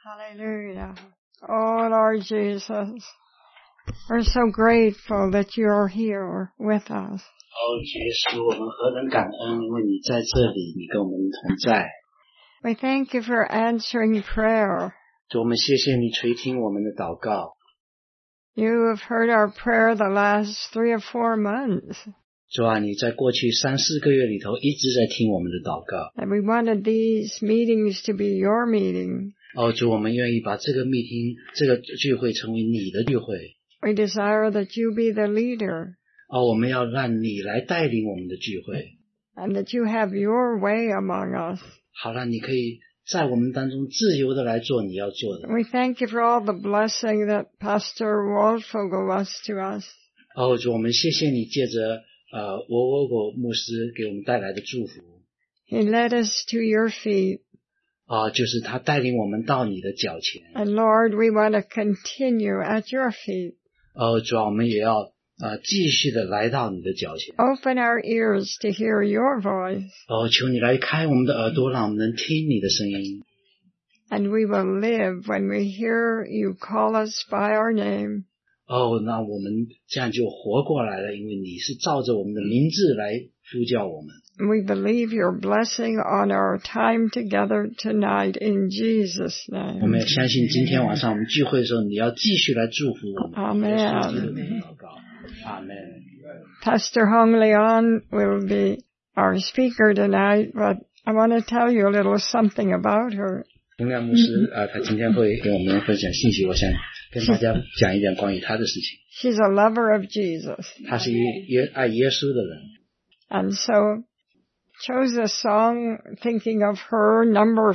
Hallelujah. Oh, Lord Jesus, we're so grateful that you're here with us. 主耶稣，我们何等感恩，因为你在这里，你跟我们同在。 We thank you for answering prayer. 主，我们谢谢你垂听我们的祷告。 You have heard our prayer the last 3 or 4 months. 主啊，你在过去3、4个月里头一直在听我们的祷告。 And we wanted these meetings to be your meeting. 主，我们愿意把这个meeting、这个聚会成为你的聚会。 We desire that you be the leader. 我们要让你来带领我们的聚会。 And that you have your way among us. 好了，你可以在我们当中自由的来做你要做的。 We thank you for all the blessing that Pastor Waldfogel was to us. 主，我们谢谢你借着沃果牧师给我们带来的祝福。 He led us to your feet. 就是他带领我们到你的脚前。 And Lord, we want to continue at your feet. 主啊，我们也要继续的来到你的脚前。 Open our ears to hear your voice. 求你来开我们的耳朵，让我们能听你的声音。 And we will live when we hear you call us by our name. 那我们这样就活过来了，因为你是照着我们的名字来呼叫我们。 We believe your blessing on our time together tonight in Jesus' name. 我们也相信今天晚上我们聚会的时候，你要继续来祝福我们。 Amen. 阿门。 Pastor Hong Leon will be our speaker tonight, but I want to tell you a little something about her. 洪亮牧师他今天会跟我们分享信息，我想跟大家讲一点关于他的事情。 She's a lover of Jesus. 他是爱耶稣的人。 And so chose a song thinking of her, number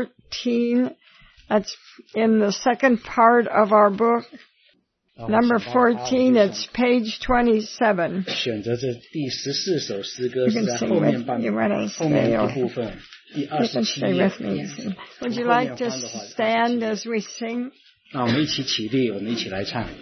14. That's in the second part of our book. Number 14, it's page 27. 选择这第14首诗歌是在后面半部分，第27页。 Would you like to stand as we sing? 那我们一起起立，我们一起来唱。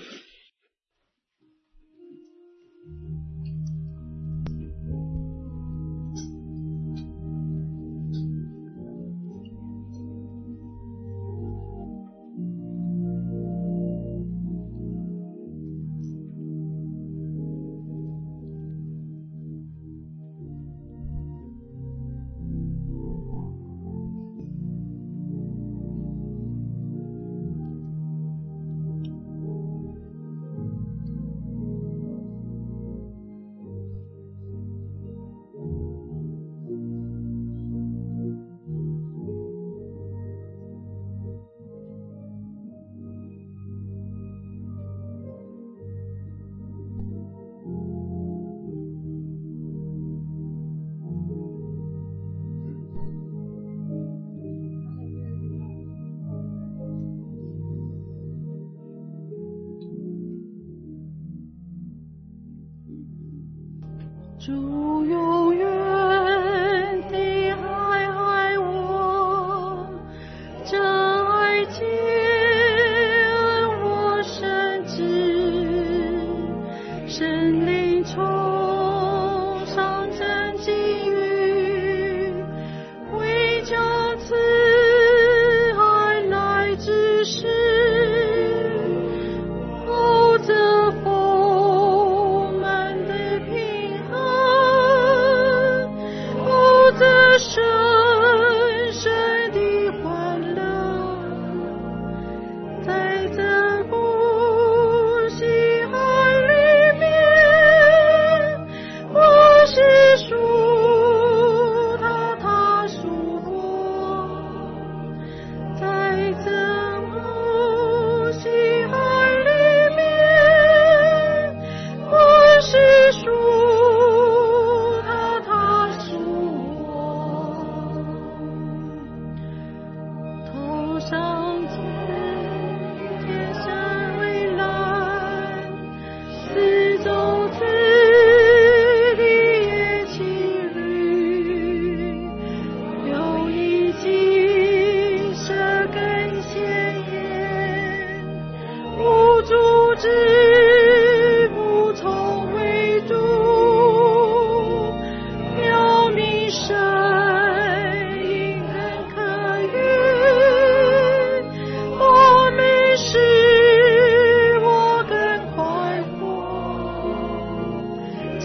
主永远地爱我，这爱情我深知，神灵冲上真境遇，为救此爱来之时，后则丰满的平安。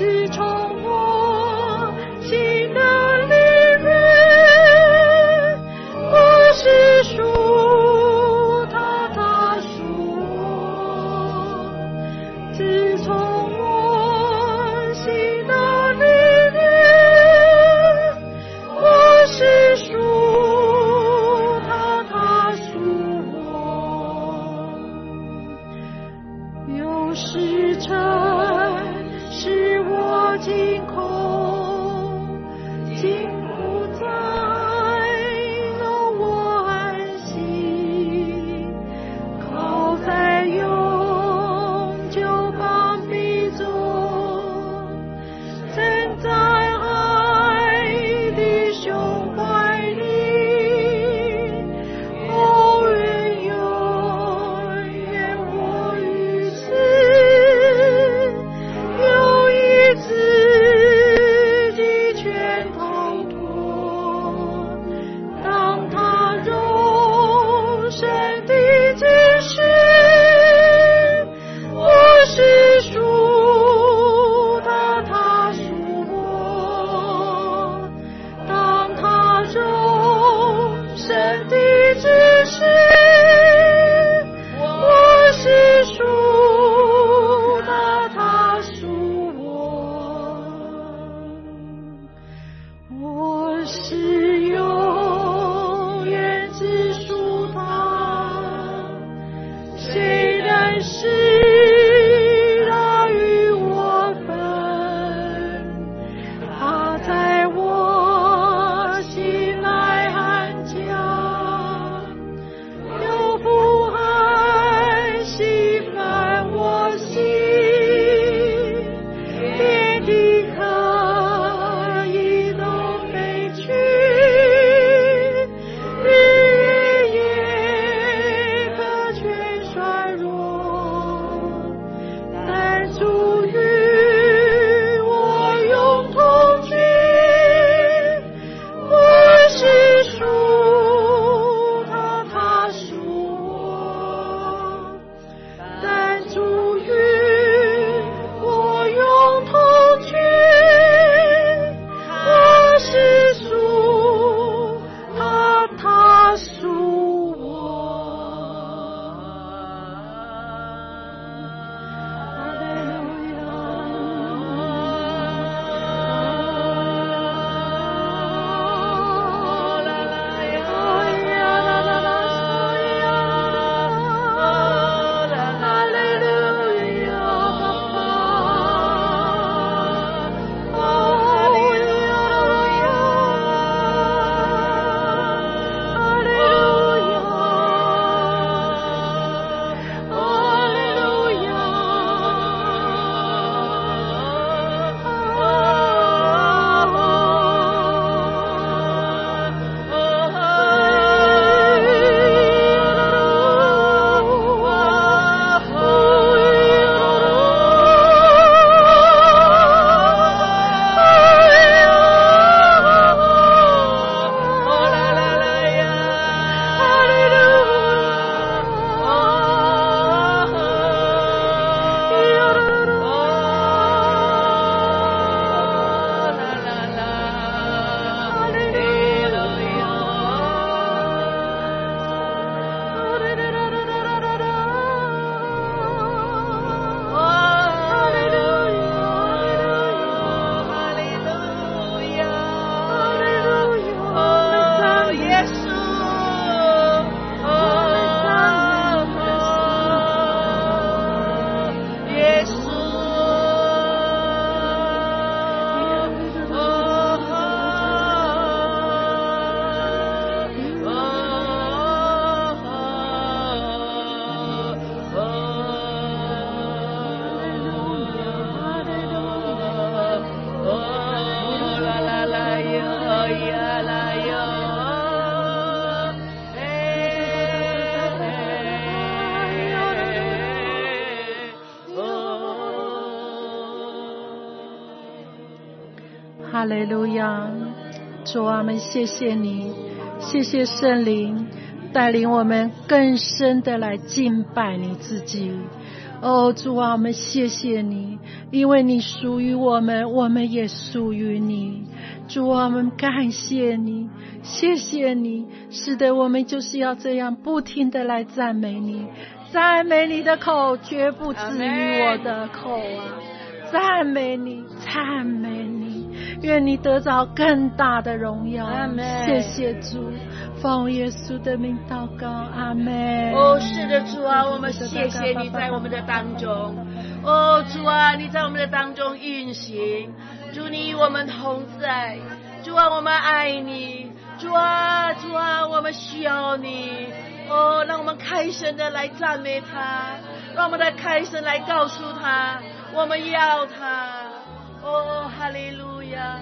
自从我心的里面，我是属他属我，自从我心的里面，我是属他属我，有时辰使我惊恐，竟不再容我安息，靠在永久膀臂中，曾在爱的胸怀里，永远永远我于此有一次的全逃脱，当他容身的指示，我是属他属我，当他容身的指示，我是属他属我，我是永远只属他，谁人是他与我分，他在我心来安家，有福爱喜烦我心，天地可以都废去，日月也可全衰弱，但主与我永同居，我是属他属我，但主与我永同居，我是属他属我。哈利路亚， 哈利路亚，主啊，我们谢谢你，谢谢圣灵带领我们更深的来敬拜你自己。 哦，主啊，我们谢谢你，因为你属于我们，我们也属于你。主啊，我们感谢你，谢谢你。是的，我们就是要这样不停的来赞美你，赞美你的口绝不止于我的口啊！赞美你，赞美你，愿你得着更大的荣耀。谢谢主，奉耶稣的名祷告，阿们。 哦，是的，主啊，我们谢谢你在我们的当中。哦，主啊，你在我们的当中运行，主你与我们同在，主啊，我们爱你，主啊，主啊，我们需要你。哦，让我们开声的来赞美他，让我们的开声来告诉他，我们要他。哦，哈利路亚。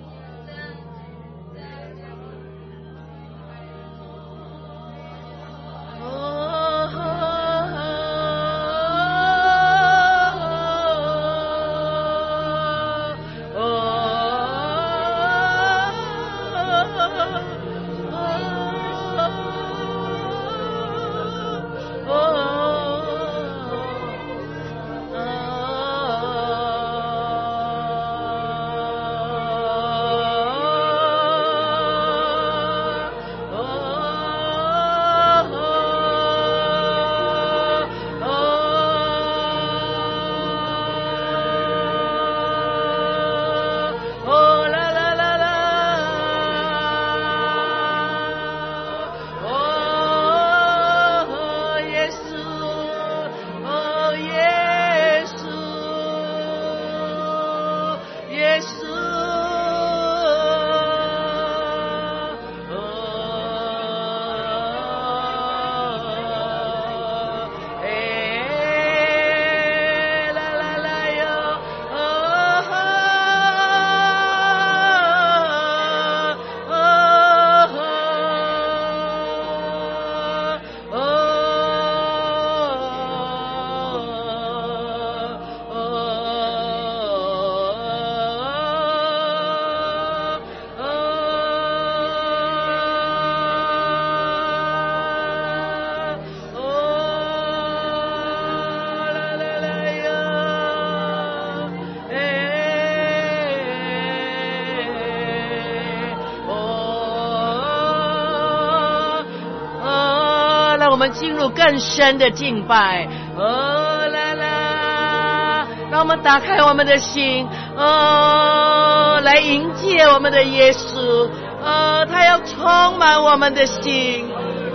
我们进入更深的敬拜，哦啦啦，让我们打开我们的心，来迎接我们的耶稣，他要充满我们的心，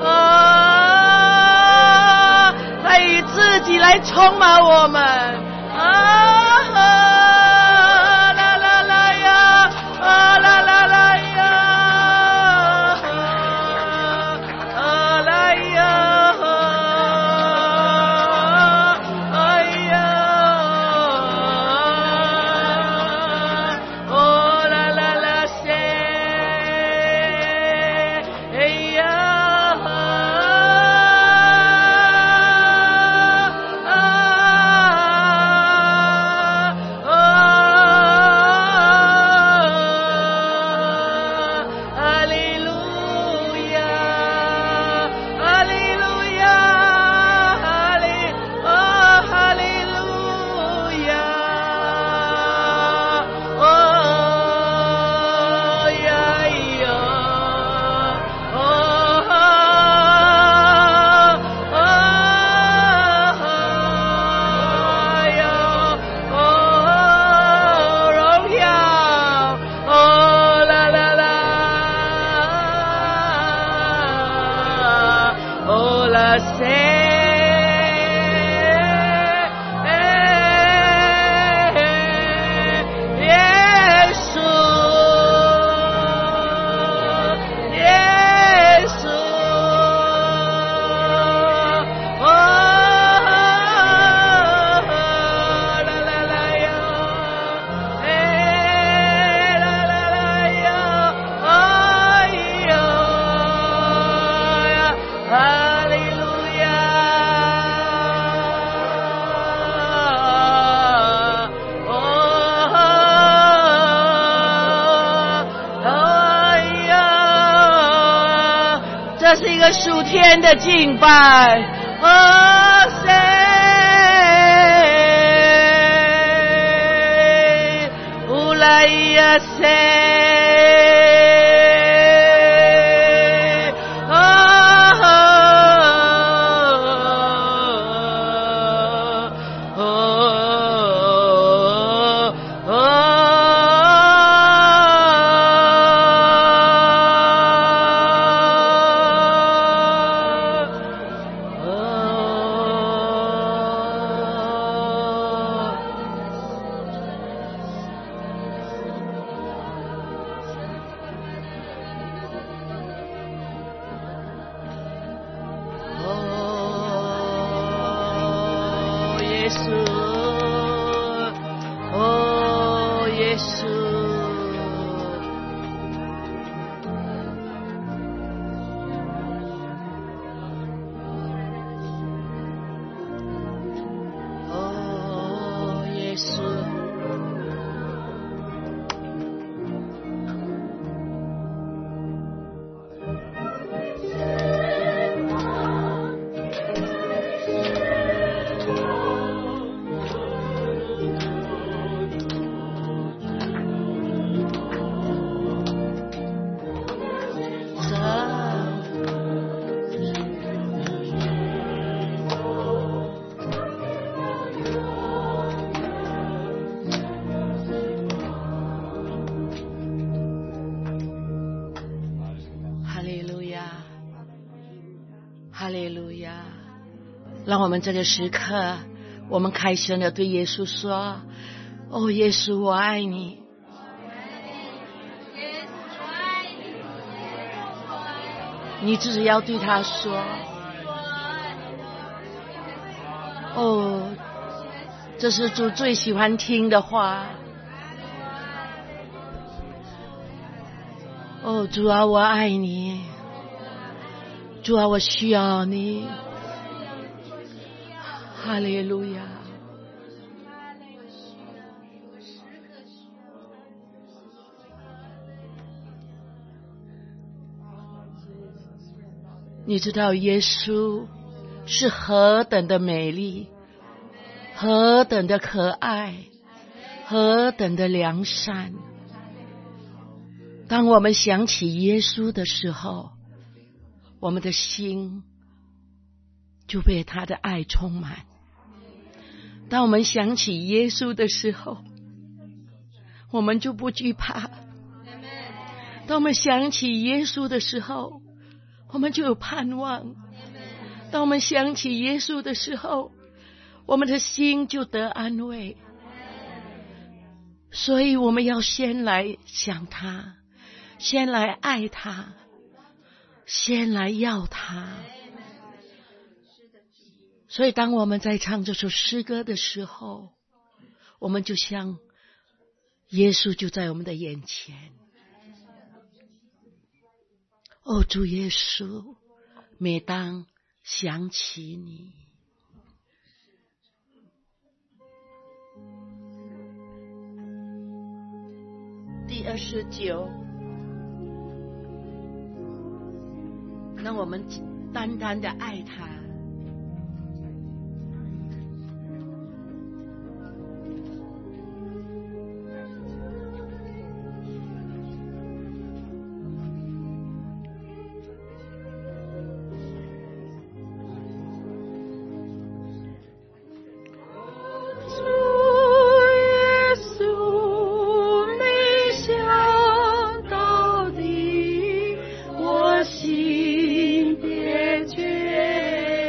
他以自己来充满我们，啦啦啦呀，啦啦啦呀。这是一个属天的敬拜，哦，谁？ 来呀塞。让我们这个时刻，我们开声的对耶稣说：哦，耶稣，我爱你。你只要对他说：哦，这是主最喜欢听的话。哦，主啊，我爱你。主啊，我需要你。哈利路亚！你知道耶稣是何等的美丽，何等的可爱，何等的良善。当我们想起耶稣的时候，我们的心就被他的爱充满。当我们想起耶稣的时候，我们就不惧怕。当我们想起耶稣的时候，我们就有盼望。当我们想起耶稣的时候，我们的心就得安慰。所以我们要先来想他，先来爱他，先来要他。所以当我们在唱这首诗歌的时候，我们就像耶稣就在我们的眼前。哦，主耶稣，每当想起你，第29，让我们单单的爱他。 心别觉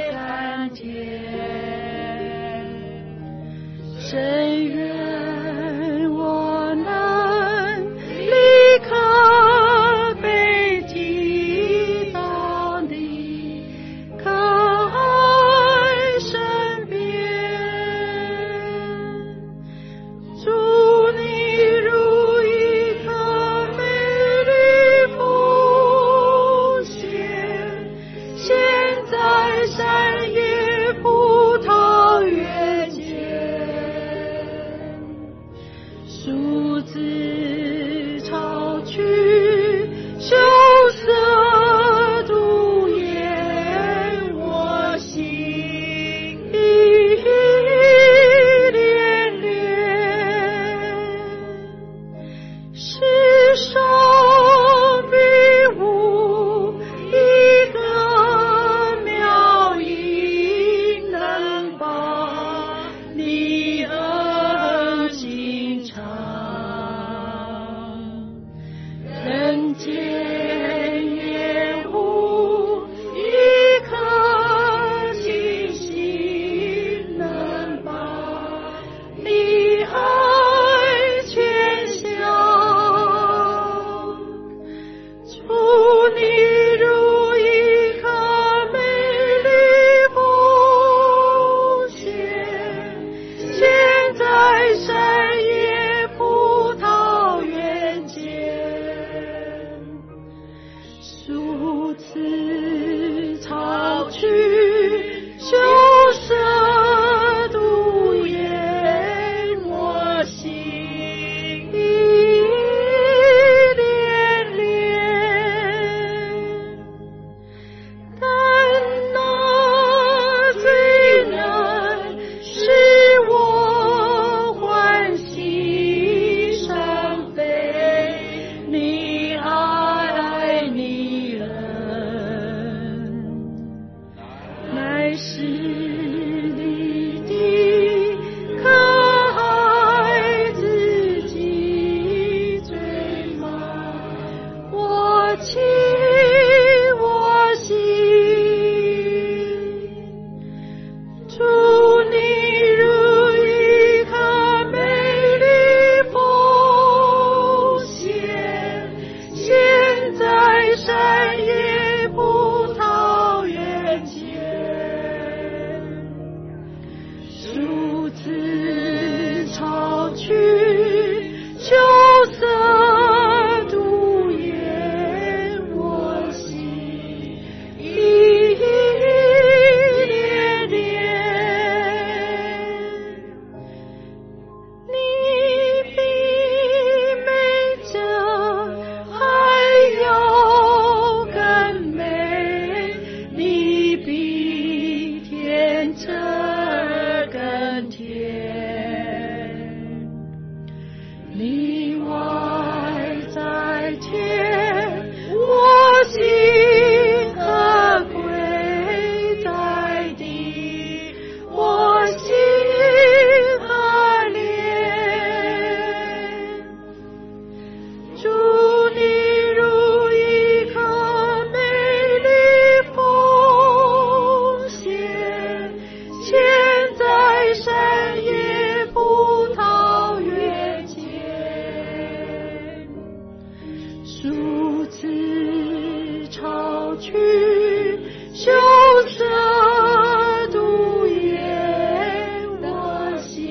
数次潮去，羞涩独眼，我心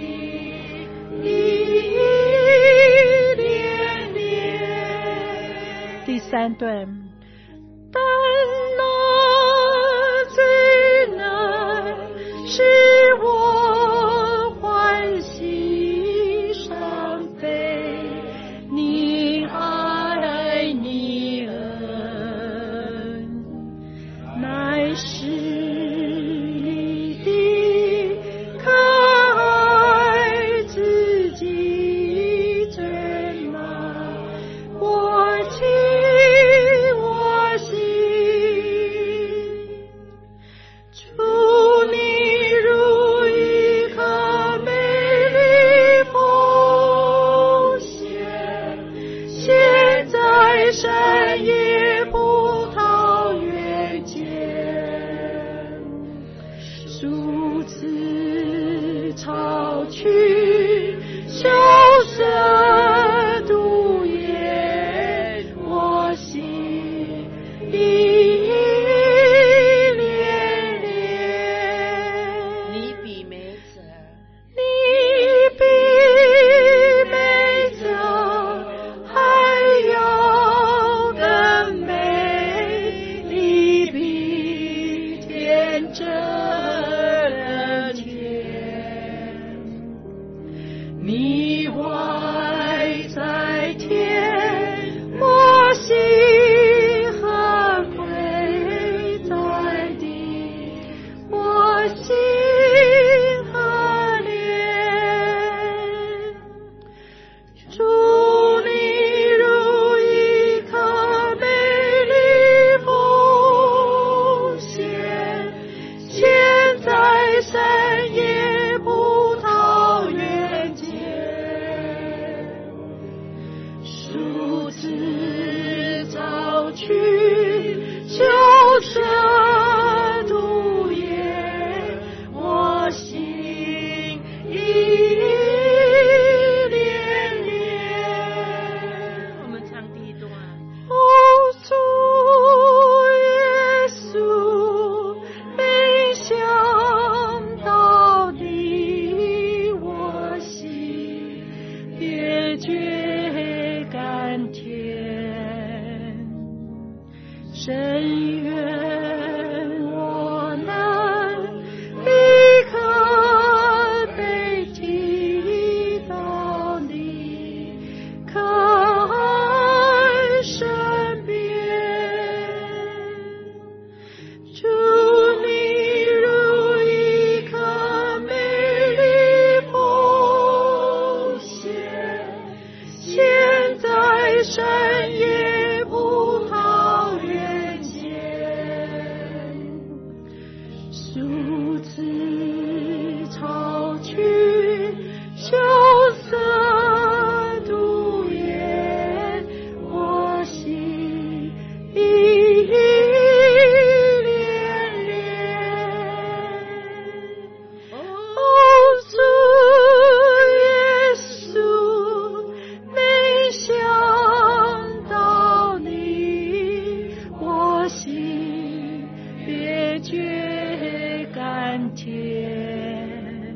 依恋恋。第三段，但那最难使我欢喜伤悲，你爱你恩，乃是你的可爱自己最满我心。山野葡萄园间，数次潮去，羞涩独眼，我心依恋恋。 你比美者， 你比美者还要更美，你比天真甜，你怀在天，我心很贵在地，我心很怜。祝你如一颗美丽奉献，献在山野葡萄园间，数次潮去，羞涩独眼，我心依恋恋。 我们唱第一段。 哦，主耶稣，没想到你，我心也觉甘甜，深愿我能立刻被提到你可爱身边，祝你如一颗美丽奉献，献在山野葡萄园间，数次潮去，羞涩独眼，我心依恋恋。哦，主耶稣，没想到你，我心也觉甘甜，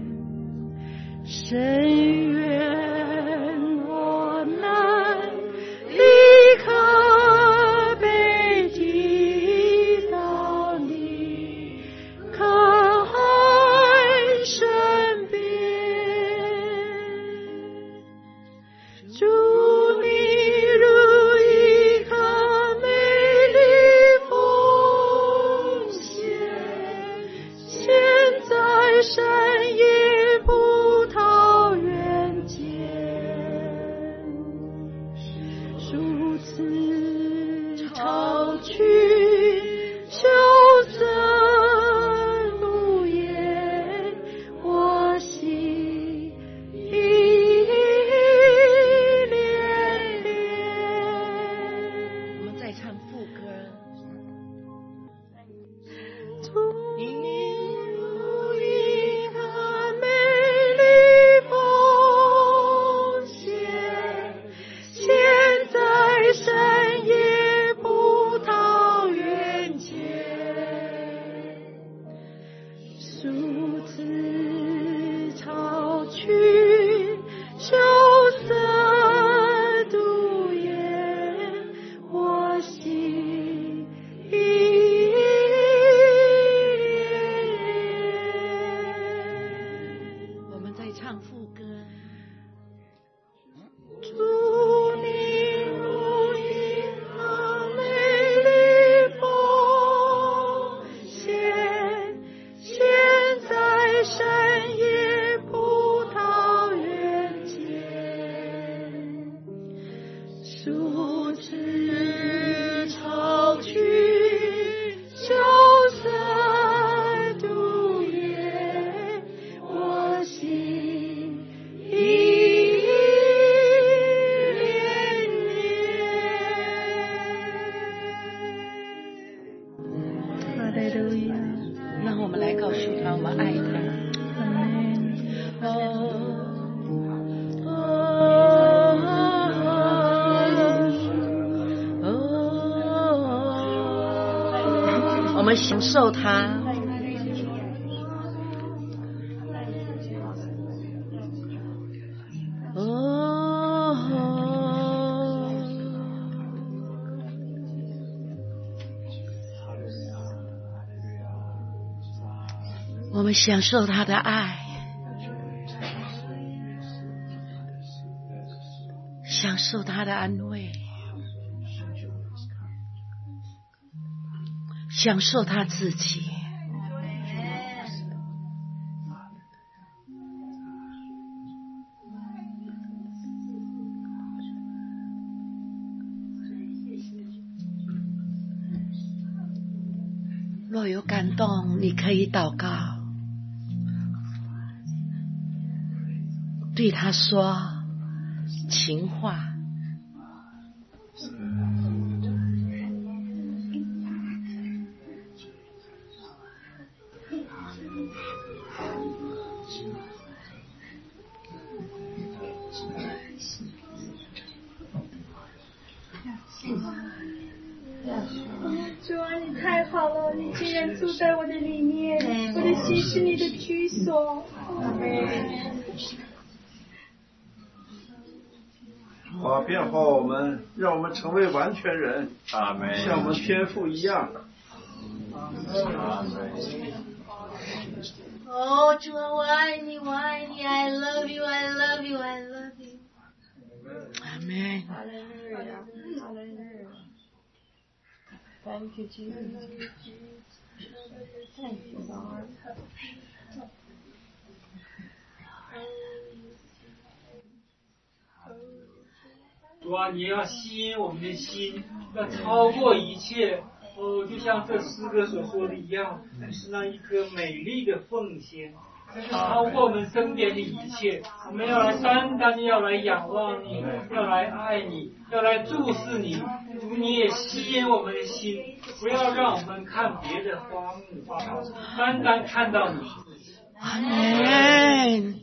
深愿我能立刻被提到你可爱身边，祝你如一颗美丽奉献，献在山野葡萄园间，数次潮去，羞涩独眼，我心依恋恋。 我们再唱副歌。 你如一颗美丽奉献，献在山野直潮去，就算渡越，我心依恋恋。 哈利路亚！ 让我们来告诉他，我们爱他。我们享受它。我们享受他的爱，享受他的安慰，享受他自己。若有感动，你可以祷告，对他说情话。 主啊，你太好了，你竟然住在我的里面，我的心是你的居所。 主啊，变化我们，让我们成为完全人，像我们天父一样。 哦，主啊，我爱你，我爱你 ，I love you, I love you, I love you。阿门。 Thank you, Jesus. Thank you, Lord. 主啊，你要吸引我们的心，要超过一切。哦，就像这诗歌所说的一样，是那一颗美丽的凤仙，这是超过我们身边的一切。我们要来单单要来仰望你，要来爱你，要来注视你。主，你也吸引我们的心，不要让我们看别的花木花草，单单看到你。 阿门。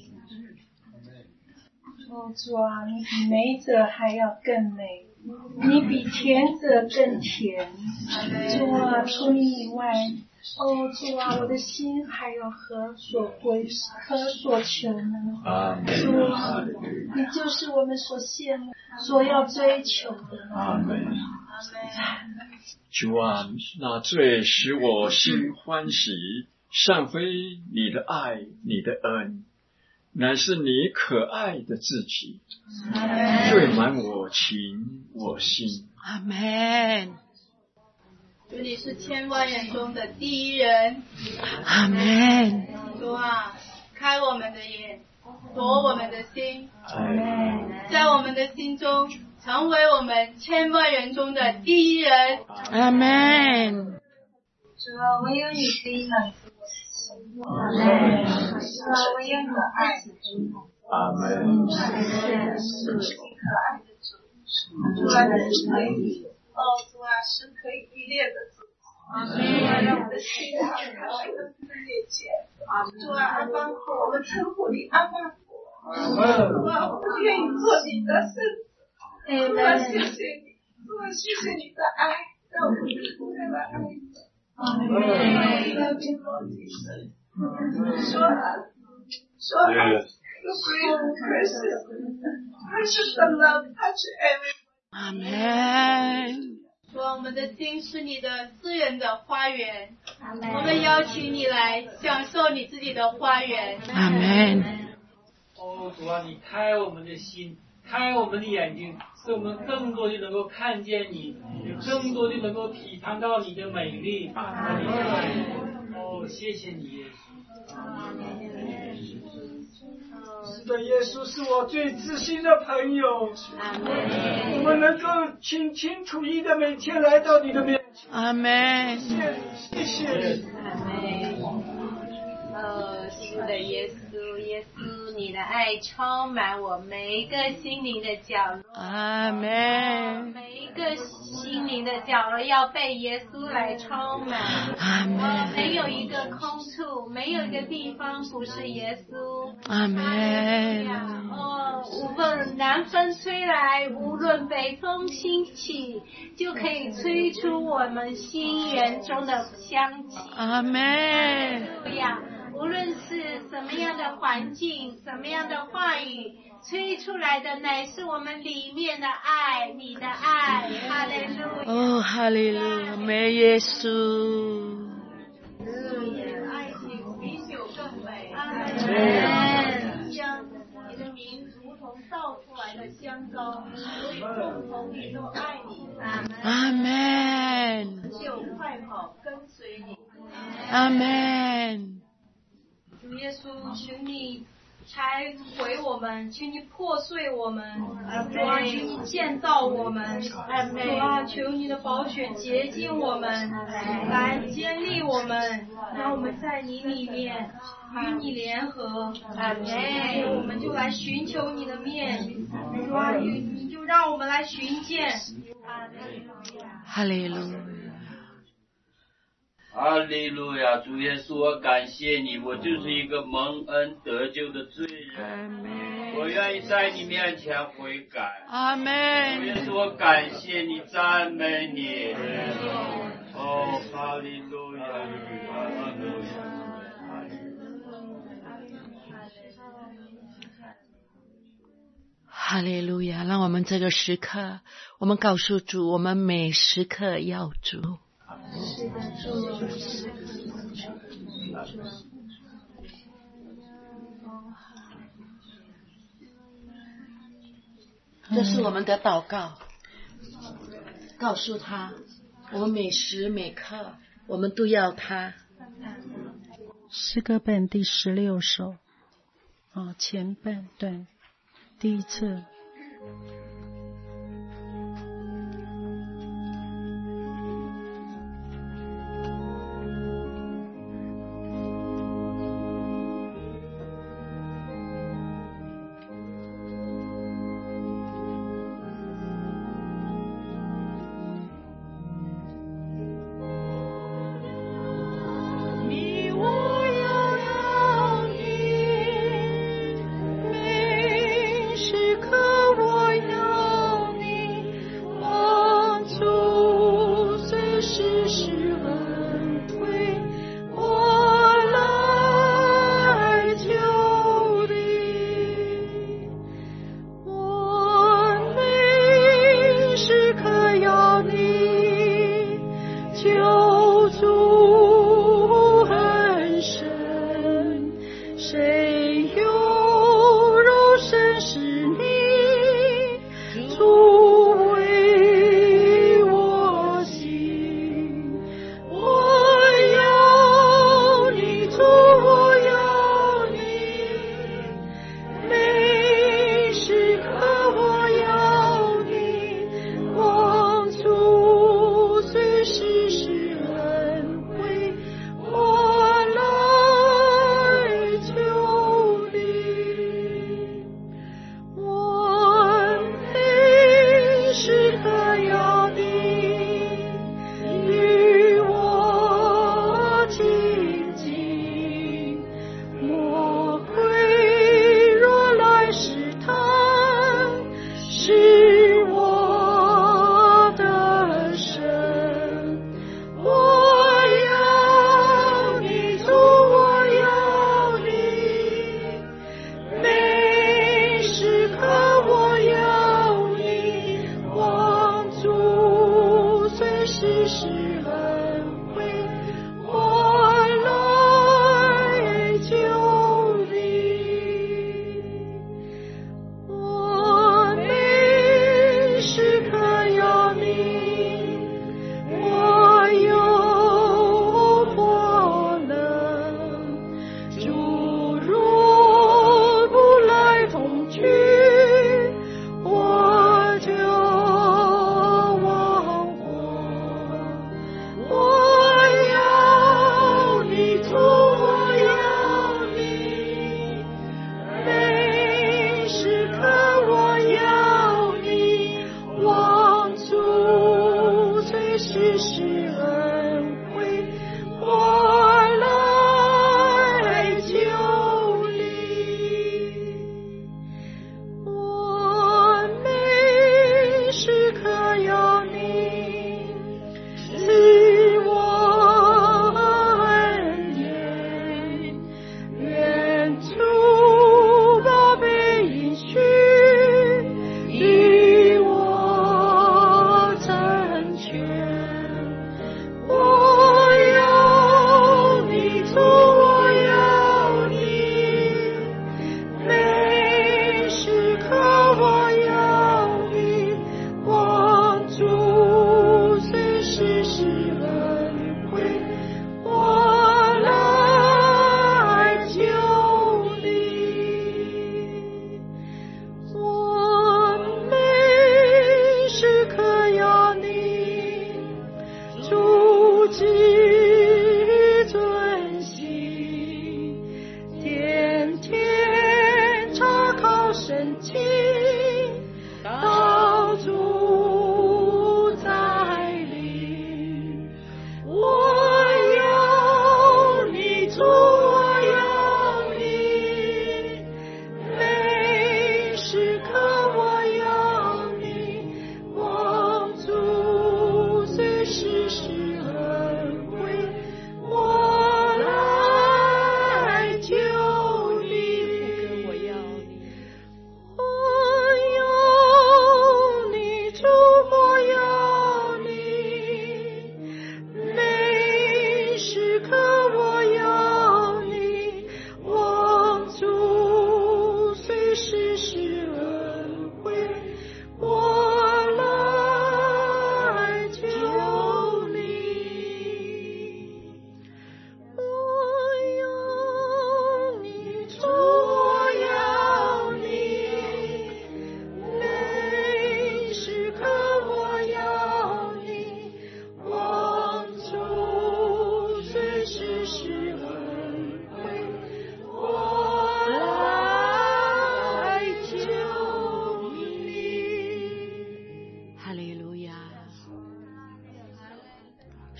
哦，主啊，你比美者还要更美，你比甜者更甜。主啊，除你以外，哦，主啊，我的心还有何所归，何所求呢？主啊，你就是我们所羡慕、所要追求的。 阿门。主啊，那最使我心欢喜，尚非你的爱，你的恩，乃是你可爱的自己，缀满我情我心。 阿门。 主，你是千万人中的第一人。 阿门。 主啊，开我们的眼，夺我们的心，在我们的心中成为我们千万人中的第一人。 阿门。 主啊，唯有你可以满足我的心。阿门。主啊，唯有你的爱子之母。 阿门。 是你可爱的主。主啊，你是可以，主啊，是可以依恋的主。主啊，让我的心敞开在你的面前。主啊，阿爸父，我们称呼你阿爸父。主啊，我们愿意做你的圣子。主啊，谢谢你，主啊，谢谢你的爱，让我们不断的爱你。说 Your grace and precious the love touch everyone. 阿门。 说我们的心是你的私人的花园，我们邀请你来享受你自己的花园。 阿门。 哦，主啊，你开我们的心，开我们的眼睛，使我们更多的能够看见你，也更多的能够体尝到你的美丽和你的爱。哦，谢谢你，耶稣。 的耶稣是我最知心的朋友。我们能够清清楚楚的每天来到你的面前。 阿门。 谢谢你。 是的，耶稣，耶稣，你的爱充满我每一个心灵的角落。 阿门。 每一个心灵的角落要被耶稣来充满。 阿门。 没有一个空处，没有一个地方不是耶稣。 阿门。 无论南风吹来，无论北风兴起，就可以吹出我们心园中的香气。 阿门。 无论是什么样的环境，什么样的话语，吹出来的乃是我们里面的爱，你的爱。哈利路亚。 哦，哈利路亚，美耶稣。 爱情比酒更美。阿门。香，你的名如同倒出来的香膏，所以众童女都爱你。 阿门。 就快跑跟随你。 阿门。 主耶稣，求你拆毁我们，求你破碎我们，主啊，求你建造我们，主啊，求你的宝血洁净我们，来坚立我们，让我们在你里面与你联合。我们就来寻求你的面，主啊，你就让我们来寻见。 哈利路亚。 哈利路亚，主耶稣，我感谢你，我就是一个蒙恩得救的罪人，我愿意在你面前悔改。 阿门。 主耶稣，我感谢你，赞美你。哦，哈利路亚，哈利路亚。哈利路亚！让我们这个时刻，我们告诉主，我们每时刻要主。 是的，主。 这是我们的祷告，告诉他，我们每时每刻，我们都要他。 诗歌本第16首，前半对，第一册。 时刻我要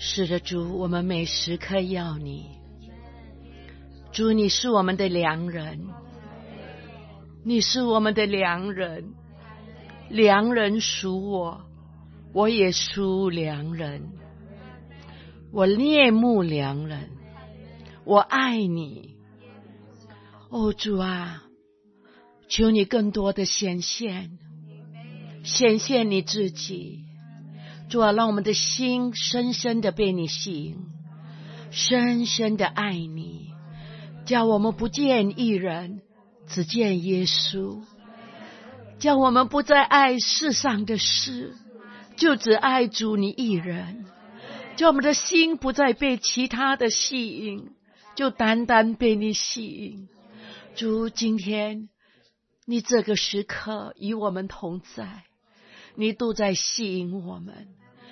是的，主，我们每时刻要你。主，你是我们的良人，你是我们的良人，良人属我，我也属良人，我恋慕良人，我爱你。哦，主啊，求你更多的显现你自己。主啊，让我们的心深深的被你吸引，深深的爱你，叫我们不见一人，只见耶稣，叫我们不再爱世上的事，就只爱主你一人，叫我们的心不再被其他的吸引，就单单被你吸引。主，今天你这个时刻与我们同在，你都在吸引我们。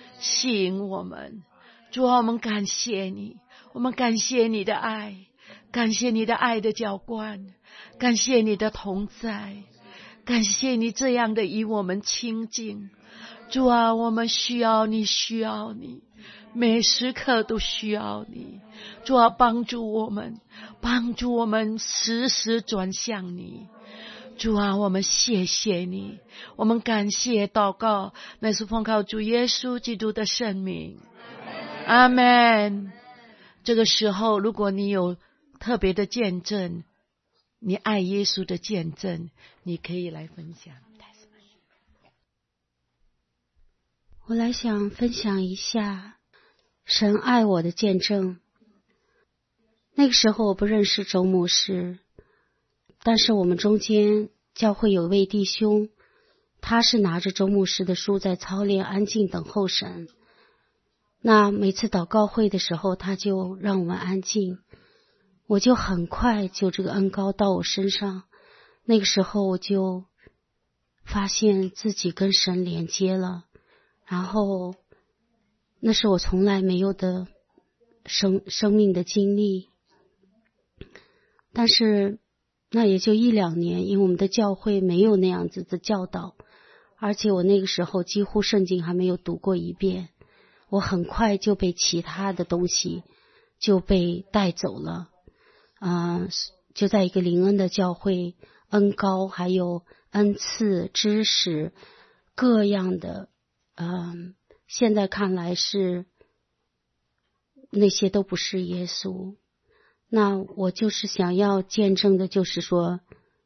主啊，我们感谢你，我们感谢你的爱，感谢你的爱的浇灌，感谢你的同在，感谢你这样的与我们亲近。主啊，我们需要你，每时刻都需要你。主啊，帮助我们时时转向你。主啊，我们谢谢你，我们感谢祷告，乃是奉靠主耶稣基督的圣名。阿们。这个时候，如果你有特别的见证，你爱耶稣的见证，你可以来分享。 我来想分享一下神爱我的见证。那个时候我不认识周牧师，但是我们中间教会有位弟兄，他是拿着周牧师的书在操练安静等候神。那每次祷告会的时候，他就让我们安静，我就很快就这个恩膏到我身上。那个时候我就发现自己跟神连接了，然后那是我从来没有的生命的经历。但是那也就1-2年，因为我们的教会没有那样子的教导，而且我那个时候几乎圣经还没有读过一遍，我很快就被其他的东西就被带走了。就在一个灵恩的教会，恩膏还有恩赐知识各样的，现在看来是那些都不是耶稣。那我就是想要见证的，就是说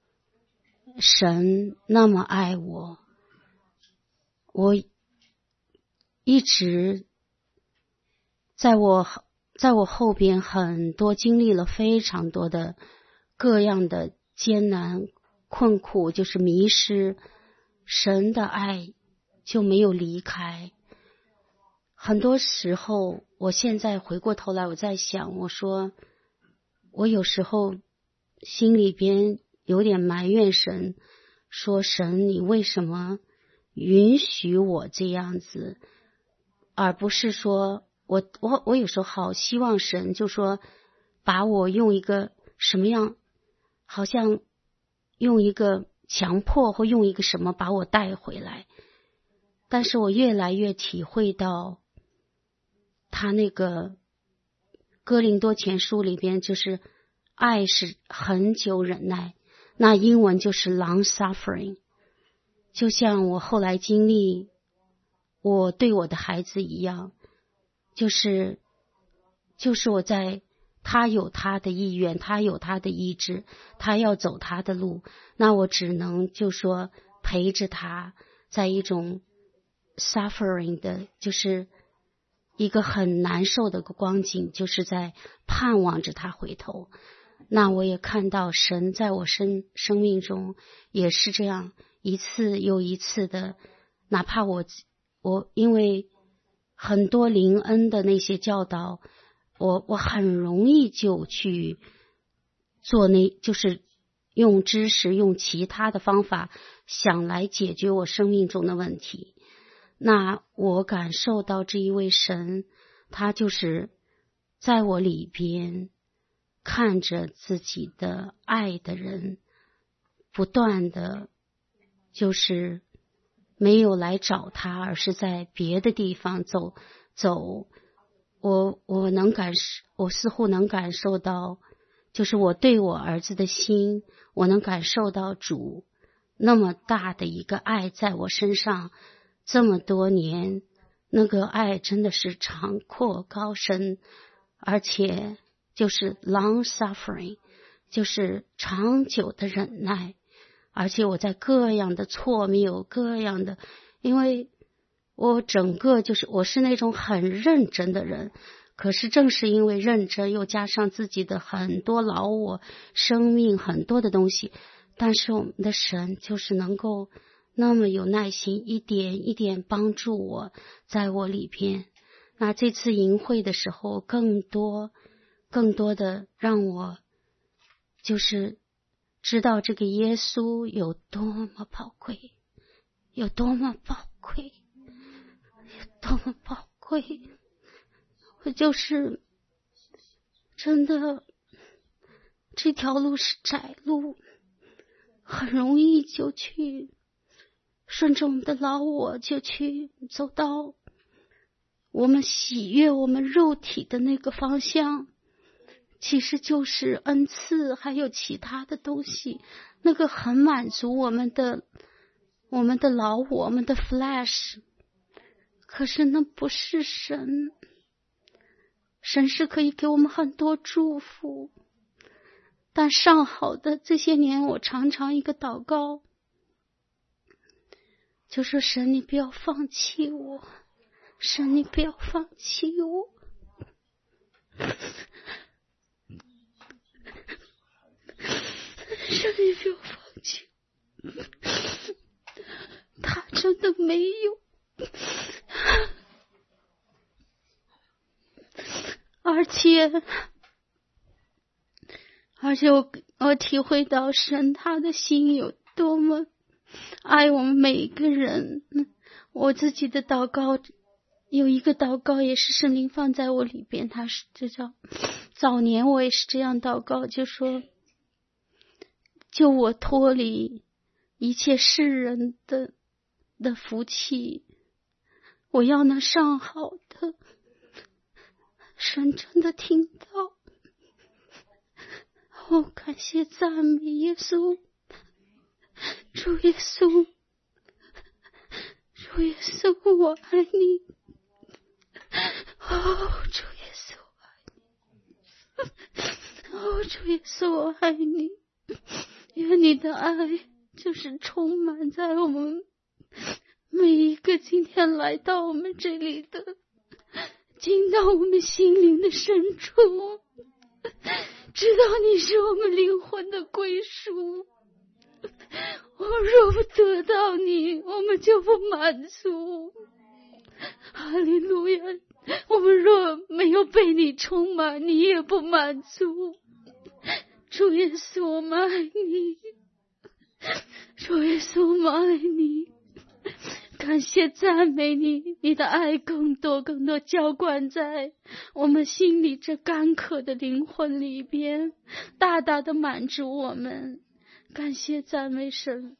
神那么爱我，我一直在我后边很多经历了非常多的各样的艰难困苦，就是迷失，神的爱就没有离开。很多时候我现在回过头来，我在想，我说我有时候心里边有点埋怨神，说神你为什么允许我这样子，而不是说我有时候好希望神就说把我用一个什么样，好像用一个强迫或用一个什么把我带回来。但是我越来越体会到他那个哥林多前书里边，就是爱是很久忍耐，那英文就是 long suffering。 就像我后来经历我对我的孩子一样，就是我在他有他的意愿，他有他的意志，他要走他的路，那我只能就说陪着他，在一种 suffering 的，就是一个很难受的光景，就是在盼望着他回头。那我也看到神在我生命中也是这样一次又一次的，哪怕我因为很多灵恩的那些教导，我很容易就去做，就是用知识用其他的方法想来解决我生命中的问题。那我感受到这一位神，他就是在我里边看着自己的爱的人，不断的就是没有来找他，而是在别的地方走我似乎能感受到，就是我对我儿子的心，我能感受到主那么大的一个爱在我身上，这么多年，那个爱真的是长阔高深，而且就是 long suffering， 就是长久的忍耐，而且我在各样的错谬，各样的，因为我整个就是我是那种很认真的人，可是正是因为认真，又加上自己的很多老我生命很多的东西，但是我们的神就是能够那么有耐心，一点一点帮助我，在我里边。那这次营会的时候，更多的让我就是知道这个耶稣有多么宝贵，有多么宝贵，有多么宝贵。我就是真的，这条路是窄路，很容易就去顺着我们的老我，就去走到我们喜悦我们肉体的那个方向，其实就是恩赐还有其他的东西，那个很满足我们的老我，我们的 flesh， 可是那不是神。神是可以给我们很多祝福，但上好的这些年，我常常一个祷告，就说神你不要放弃我，神你不要放弃我。神你不要放弃我，他真的没有。而且我体会到神他的心有多么爱我们每一个人。我自己的祷告有一个祷告也是圣灵放在我里边，他是就叫早年我也是这样祷告，就说救我脱离一切世人的福气，我要那上好的。神真的听到，感谢赞美耶稣，主耶稣，主耶稣，我爱你，主耶稣，我爱你，主耶稣，我爱你，愿你的爱就是充满在我们每一个今天来到我们这里的，进到我们心灵的深处，知道你是我们灵魂的归属。我们若不得到你，我们就不满足。哈利路亚！我们若没有被你充满，你也不满足。主耶稣，我们爱你。主耶稣，我们爱你。感谢赞美你，你的爱更多浇灌在我们心里这干渴的灵魂里边，大大的满足我们。感谢赞美神。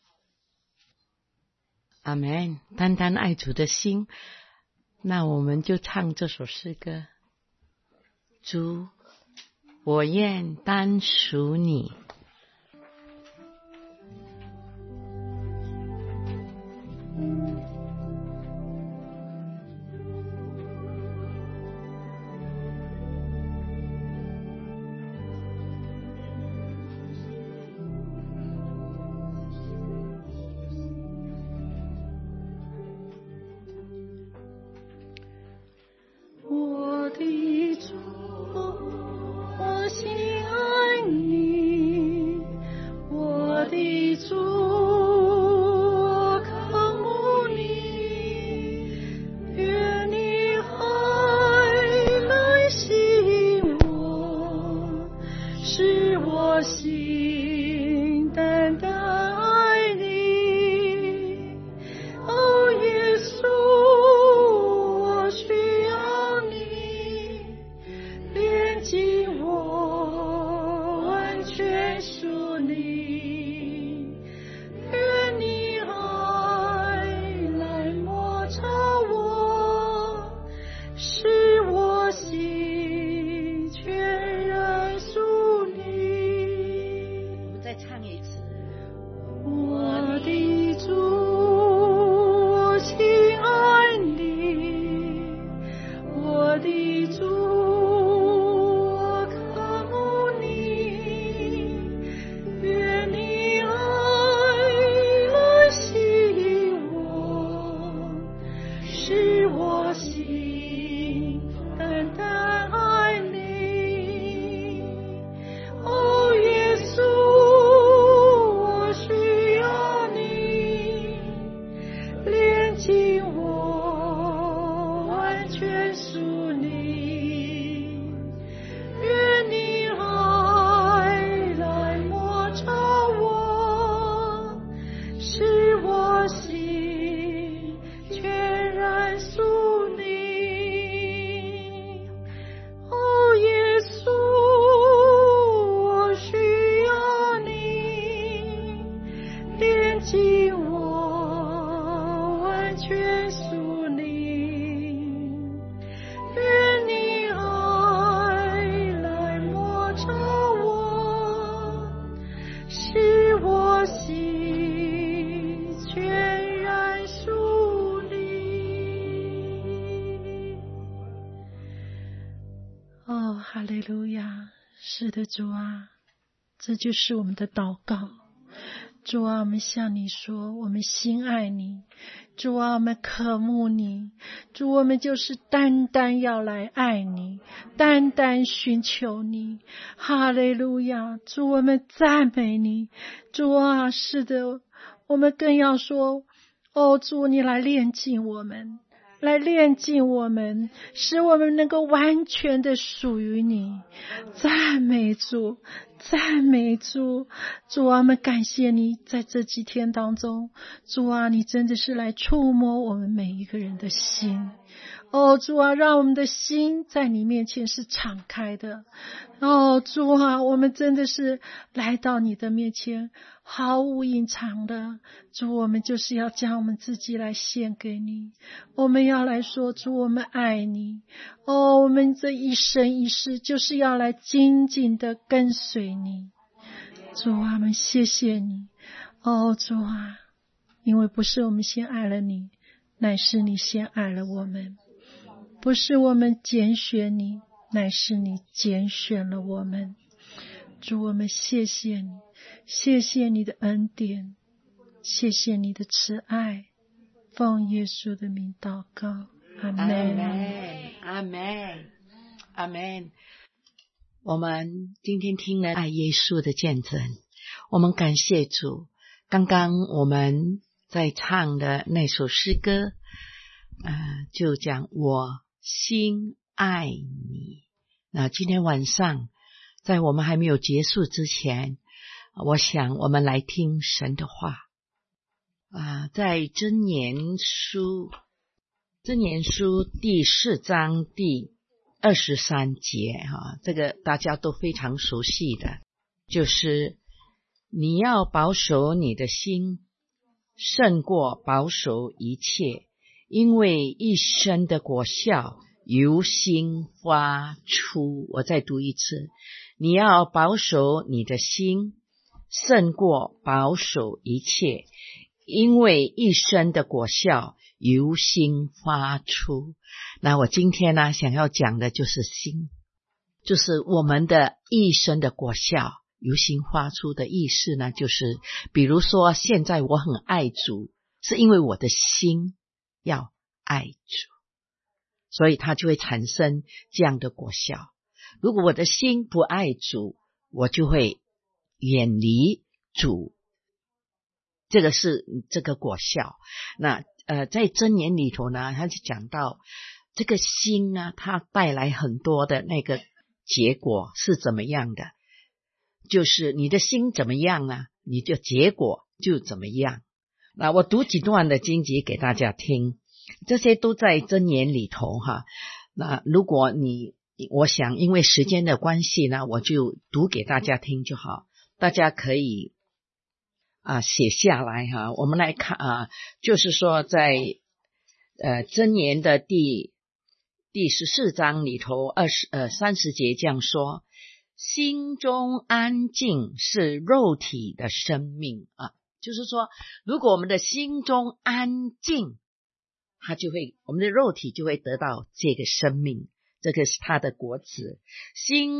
阿们。单单爱主的心，那我们就唱这首诗歌。主，我愿单属你。 我的主，我心爱你。 我心单单爱你。哦，耶稣，我需要你，炼净我，完全属你。愿你爱来摸着我，使我心全然属你。哦，耶稣，我需要你，炼净我，完全属你。愿你爱来摸着我，使我心全然属你。哦，哈利路亚！是的，主啊，这就是我们的祷告。主啊，我们向你说，我们心爱你。主啊，我们渴慕你。主，我们就是单单要来爱你，单单寻求你。哈利路亚！主，我们赞美你。主啊，是的，我们更要说，哦，主，你来炼净我们，来炼净我们，使我们能够完全的属于你。赞美主，赞美主。主啊，我们感谢你，在这几天当中，主啊，你真的是来触摸我们每一个人的心。哦，主啊，让我们的心在你面前是敞开的。哦，主啊，我们真的是来到你的面前，毫无隐藏的。主，我们就是要将我们自己来献给你。我们要来说，主，我们爱你。哦，我们这一生一世就是要来紧紧的跟随你。主啊，我们谢谢你。哦，主啊，因为不是我们先爱了你，乃是你先爱了我们。不是我们拣选你，乃是你拣选了我们。主，我们谢谢你，谢谢你的恩典，谢谢你的慈爱。奉耶稣的名祷告，阿们， 阿们，阿们。我们今天听了爱耶稣的见证，我们感谢主。刚刚我们在唱的那首诗歌，就讲我心爱你。那今天晚上，在我们还没有结束之前，我想我们来听神的话。在箴言书第4章第23节，这个大家都非常熟悉的，就是你要保守你的心，胜过保守一切，因为一生的果效由心发出。我再读一次，你要保守你的心，胜过保守一切，因为一生的果效由心发出。那我今天呢，想要讲的就是心，就是我们的一生的果效由心发出的意思呢，就是比如说现在我很爱主，是因为我的心要爱主，所以它就会产生这样的果效。如果我的心不爱主，我就会远离主，这个是这个果效。那在箴言里头呢，他就讲到这个心呢，它带来很多的那个结果是怎么样的，就是你的心怎么样呢，你就结果就怎么样。那我读几段的经节给大家听，这些都在箴言里头哈。那如果我想因为时间的关系呢，我就读给大家听就好，大家可以写下来哈。我们来看就是说在箴言的第14章里头30节这样说，心中安静是肉体的生命就是说如果我们的心中安静，我们的肉体就会得到这个生命，这个是它的果子。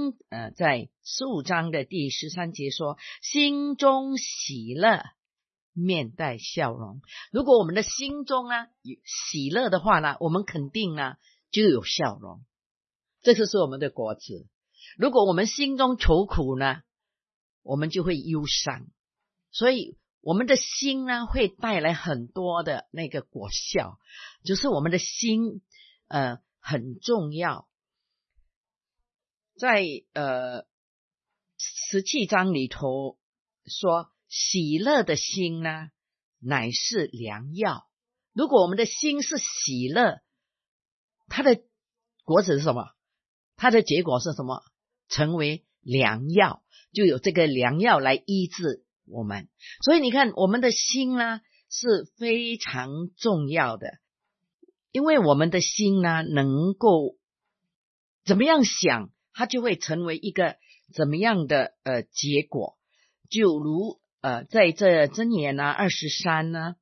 在15章的第13节说，心中喜乐面带笑容。如果我们的心中啊有喜乐的话呢，我们肯定呢就有笑容，这就是我们的果子。如果我们心中愁苦呢，我们就会忧伤。所以我们的心呢会带来很多的那个果效，就是我们的心很重要。在17章里头说，喜乐的心呢乃是良药。如果我们的心是喜乐，它的果子是什么？它的结果是什么？成为良药，就有这个良药来医治我们。所以你看，我们的心呢是非常重要的，因为我们的心呢能够怎么样想，它就会成为一个怎么样的结果。就如在这箴言呢23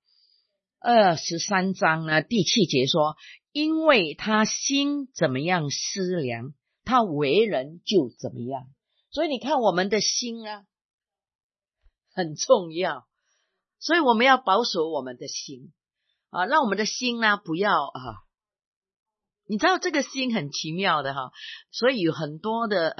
章呢第7节说，因为他心怎么样思量，他为人就怎么样。所以你看，我们的心啊很重要，所以我们要保守我们的心啊，让我们的心呢不要你知道这个心很奇妙的哈，所以有很多的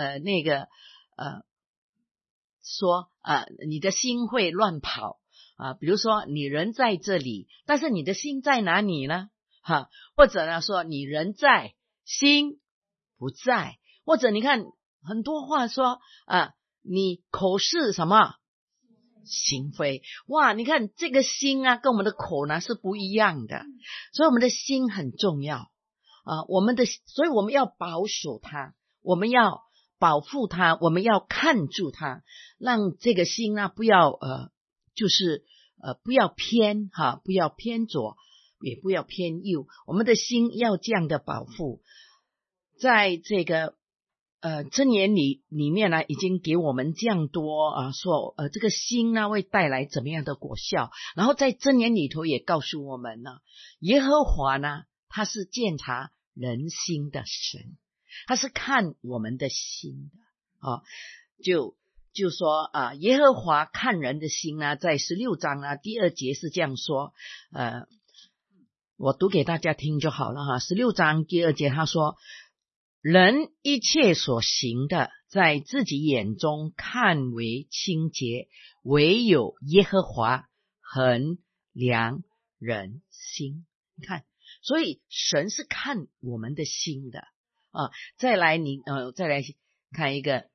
说你的心会乱跑比如说你人在这里，但是你的心在哪里呢？或者呢说你人在心不在，或者你看很多话说你口是什么心非。哇，你看这个心啊跟我们的口呢是不一样的，所以我们的心很重要所以我们要保守它，我们要保护它，我们要看住它，让这个心呢不要不要偏不要偏左，也不要偏右，我们的心要这样的保护。在这个箴言里面呢，已经给我们这样多说这个心呢会带来怎么样的果效。然后在箴言里头也告诉我们呢，耶和华呢他是鉴察人心的神，他是看我们的心的就说耶和华看人的心呢，在16章第2节是这样说我读给大家听就好了16章第2节他说，人一切所行的，在自己眼中看为清洁，唯有耶和华衡量人心。你看，所以神是看我们的心的再来看一个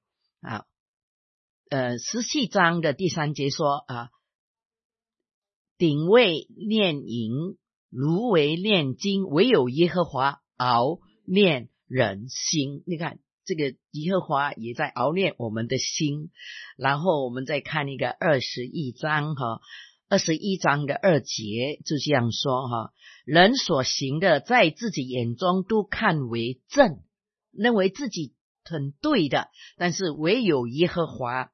17章的第3节说鼎为炼银，炉为炼金，唯有耶和华熬炼人心。你看这个耶和华也在熬炼我们的心。然后我们再看一个21章21章的2节就这样说人所行的，在自己眼中都看为正，认为自己很对的，但是唯有耶和华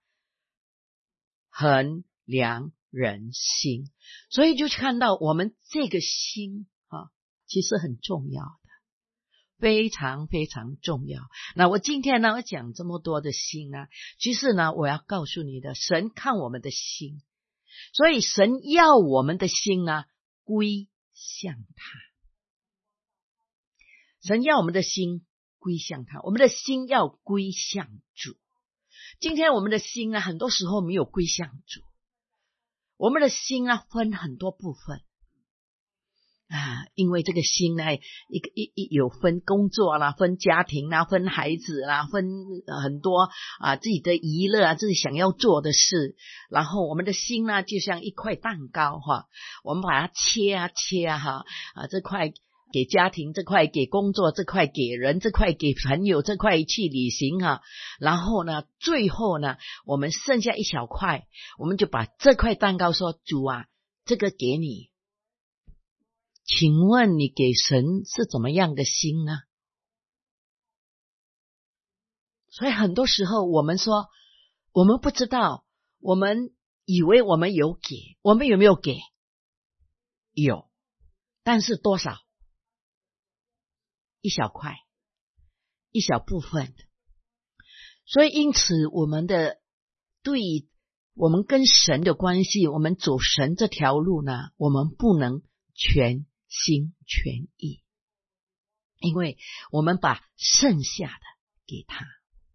衡量人心。所以就看到我们这个心其实很重要的，非常非常重要。那我今天呢，我讲这么多的心呢，其实呢，我要告诉你的，神看我们的心，所以神要我们的心呢归向他。神要我们的心归向他，我们的心要归向主。今天我们的心呢，很多时候没有归向主。我们的心呢分很多部分因为这个心呢有分工作啦，分家庭啦，分孩子啦，分很多自己的娱乐自己想要做的事。然后我们的心呢就像一块蛋糕我们把它切这块给家庭，这块给工作，这块给人，这块给朋友，这块去旅行然后呢最后呢我们剩下一小块，我们就把这块蛋糕说，主这个给你。请问你给神是怎么样的心呢？所以很多时候我们说我们不知道，我们以为我们有给，我们有没有给？有，但是多少？一小块，一小部分。所以因此我们的对我们跟神的关系，我们走神这条路呢，我们不能全心全意，因为我们把剩下的给他。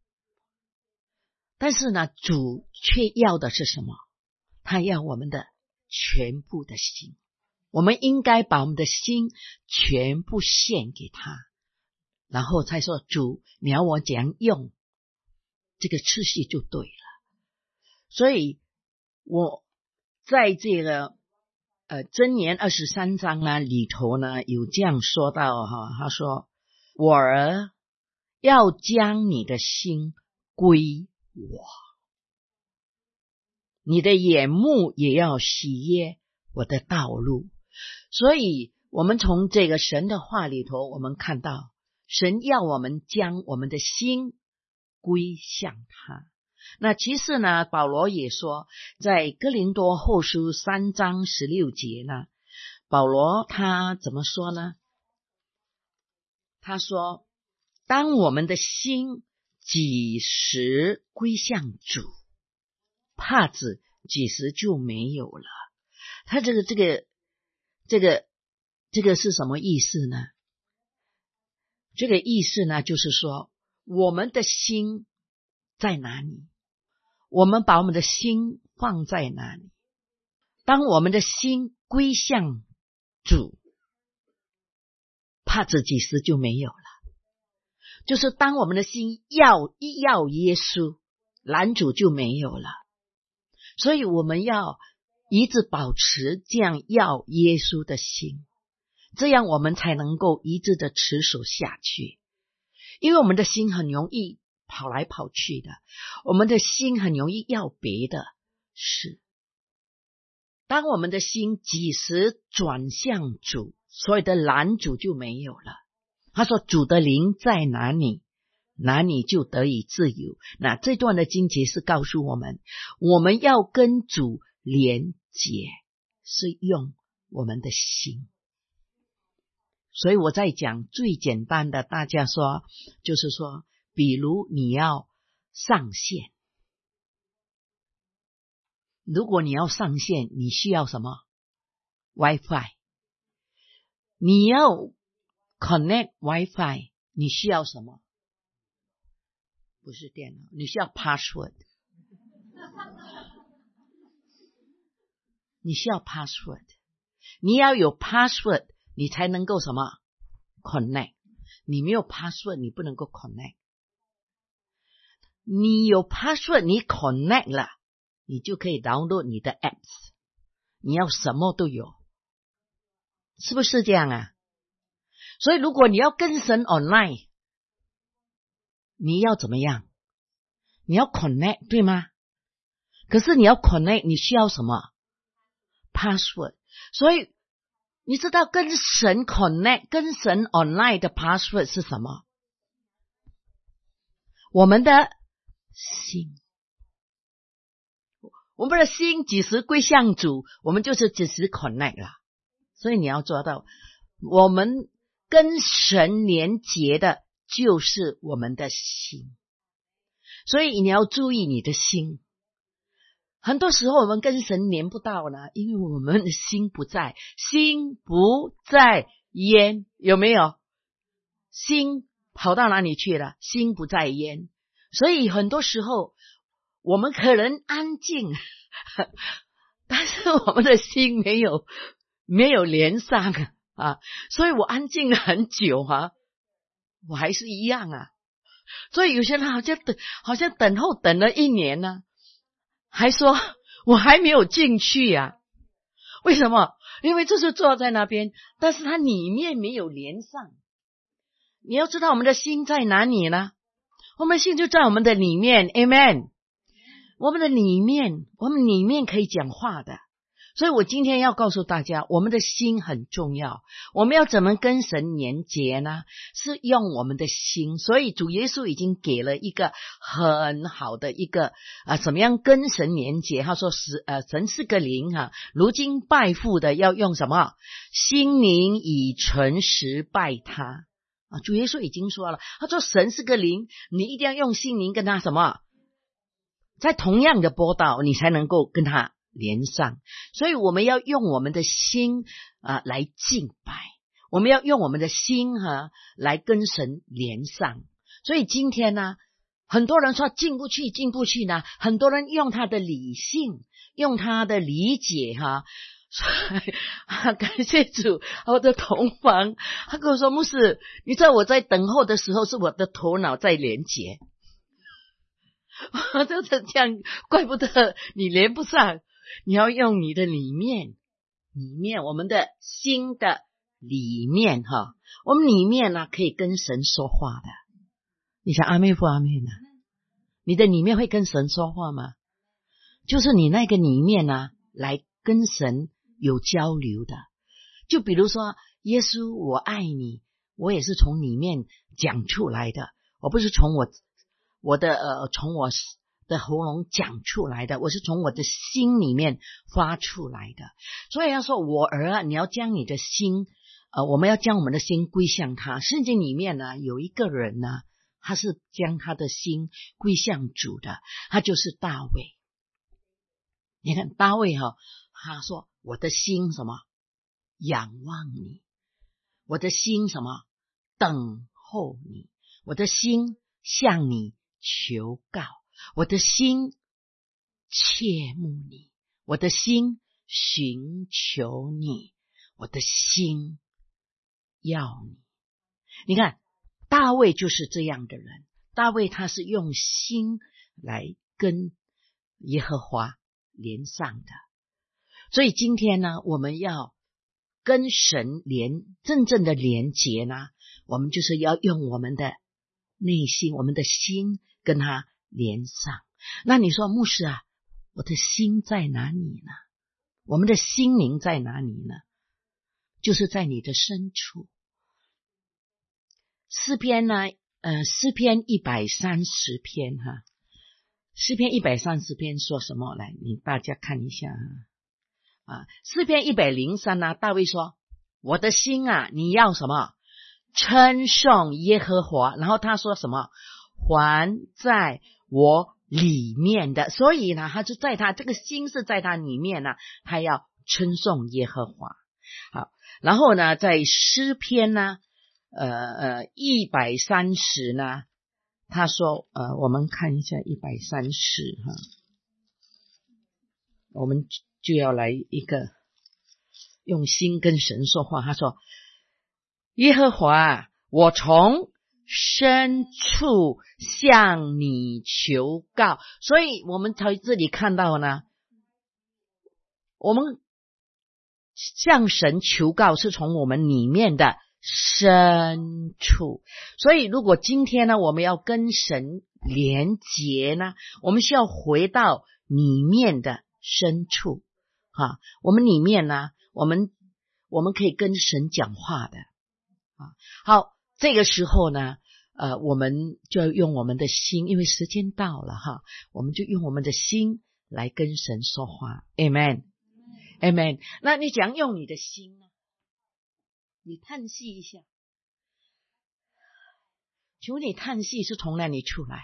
但是呢，主却要的是什么？他要我们的全部的心，我们应该把我们的心全部献给他，然后才说主，你要我怎样用，这个次序就对了。所以我在这个箴言23章呢里头呢有这样说到哈，他说我儿要将你的心归我，你的眼目也要喜悦我的道路。所以我们从这个神的话里头，我们看到神要我们将我们的心归向他。那其实呢，保罗也说，在哥林多后书3章16节呢，保罗他怎么说呢？他说，当我们的心几时归向主，帕子几时就没有了。他这个是什么意思呢？这个意思呢，就是说我们的心在哪里，我们把我们的心放在哪里。当我们的心归向主，帕子几时就没有了。就是当我们的心要耶稣，拦阻就没有了。所以我们要一直保持这样要耶稣的心，这样我们才能够一直的持守下去。因为我们的心很容易跑来跑去的，我们的心很容易要别的事。当我们的心几时转向主，所有的拦阻就没有了。他说主的灵在哪里，哪里就得以自由。那这段的经节是告诉我们，我们要跟主连结，是用我们的心。所以我在讲最简单的，大家说就是说，比如你要上线，如果你要上线，你需要什么？ Wi-Fi。 你要 connect Wi-Fi， 你需要什么？不是电脑，你需要 password。 你需要 password， 你要有 password， 你才能够什么 connect。 你没有 password， 你不能够 connect。 你有 password， 你 connect 了，你就可以 download 你的 apps， 你要什么都有，是不是这样啊？所以如果你要跟神 online， 你要怎么样？你要 connect， 对吗？可是你要 connect， 你需要什么？ password。 所以你知道跟神 connect， 跟神 online 的 password 是什么？我们的心。我们的心几时归向主，我们就是几时 connect 了。所以你要做到，我们跟神连结的就是我们的心。所以你要注意你的心。很多时候我们跟神连不到呢，因为我们的心不在，心不在焉，有没有？心跑到哪里去了？心不在焉。所以很多时候我们可能安静，但是我们的心没有连上啊。所以我安静了很久啊，我还是一样啊。所以有些人好像等候等了1年呢，还说我还没有进去啊。为什么？因为就是坐在那边，但是它里面没有连上。你要知道我们的心在哪里呢？我们的心就在我们的里面 Amen。 我们里面可以讲话的。所以我今天要告诉大家，我们的心很重要。我们要怎么跟神连结呢？是用我们的心。所以主耶稣已经给了一个很好的一个怎么样跟神连结。他说神是个灵如今拜父的要用什么？心灵以诚实拜他主耶稣已经说了，他说神是个灵，你一定要用心灵跟他什么在同样的波道，你才能够跟他连上。所以我们要用我们的心来敬拜，我们要用我们的心来跟神连上。所以今天呢，很多人说进不去呢，很多人用他的理性，用他的理解感谢主，我的同房他跟我说，牧师，你知道我在等候的时候，是我的头脑在连结。就是这样，怪不得你连不上，你要用你的里面我们的心的里面我们里面呢可以跟神说话的。你想阿妹不阿妹呢？你的里面会跟神说话吗？就是你那个里面呢来跟神有交流的。就比如说耶稣我爱你，我也是从里面讲出来的，我不是从我的喉咙讲出来的，我是从我的心里面发出来的。所以要说我儿你要将你的心我们要将我们的心归向他。圣经里面呢有一个人呢，他是将他的心归向主的，他就是大卫。你看大卫他说我的心什么仰望你，我的心什么等候你，我的心向你求告，我的心切慕你，我的心寻求你，我的心要你。你看大卫就是这样的人，大卫他是用心来跟耶和华连上的。所以今天呢，我们要跟神真正的连结呢，我们就是要用我们的内心，我们的心跟他连上。那你说牧师我的心在哪里呢？我们的心灵在哪里呢？就是在你的深处。诗篇呢诗篇130篇诗篇130篇说什么？来，你大家看一下诗篇103呢，大卫说我的心你要什么？称颂耶和华。然后他说什么？还在我里面的。所以呢，他就在他这个心是在他里面呢，他要称颂耶和华。好，然后呢，在诗篇呢130呢，他说我们看一下130我们就要来一个用心跟神说话。他说耶和华我从深处向你求告。所以我们在这里看到呢，我们向神求告是从我们里面的深处。所以如果今天呢，我们要跟神连结呢，我们需要回到里面的深处我们里面呢，我们可以跟神讲话的好，这个时候呢我们就要用我们的心，因为时间到了我们就用我们的心来跟神说话。 Amen Amen。 那你怎样用你的心呢？你叹息一下，求你叹息是从哪里出来？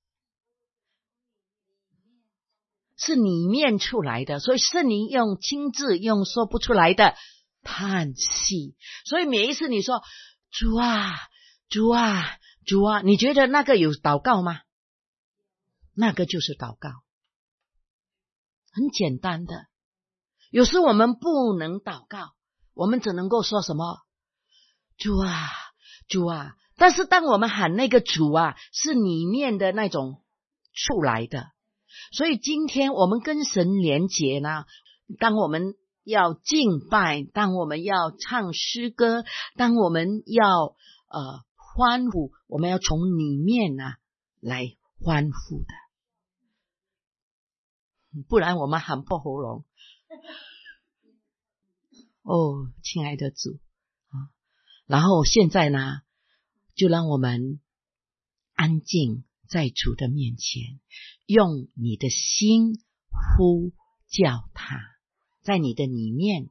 是里面出来的。所以圣灵用亲自用说不出来的叹息。所以每一次你说主啊主啊主啊，你觉得那个有祷告吗？那个就是祷告，很简单的。有时我们不能祷告，我们只能够说什么主啊主啊。但是当我们喊那个主是里面的那种出来的。所以今天我们跟神连结呢，当我们要敬拜，当我们要唱诗歌，当我们要欢呼，我们要从里面来欢呼的，不然我们喊破喉咙。亲爱的主然后现在呢，就让我们安静在主的面前，用你的心呼叫他，在你的里面。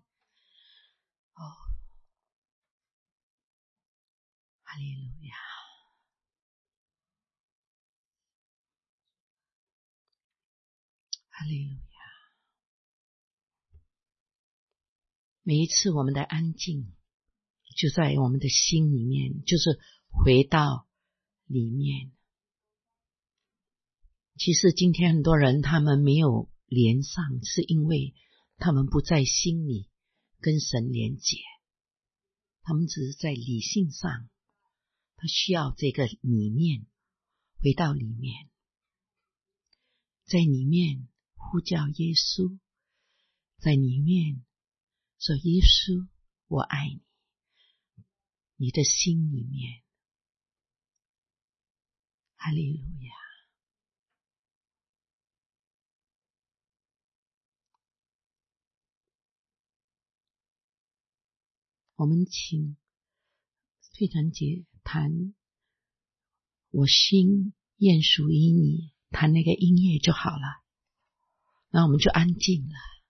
哈利路亚。 哈利路亚！每一次我们的安静，就在我们的心里面，就是回到里面。其实今天很多人他们没有连上，是因为他们不在心里跟神连结，他们只是在理性上，他需要这个里面，回到里面，在里面呼叫耶稣，在里面说耶稣我爱你，你的心里面。哈利路亚！我们请翠团姐弹我心愿属于你，弹那个音乐就好了，然后我们就安静了。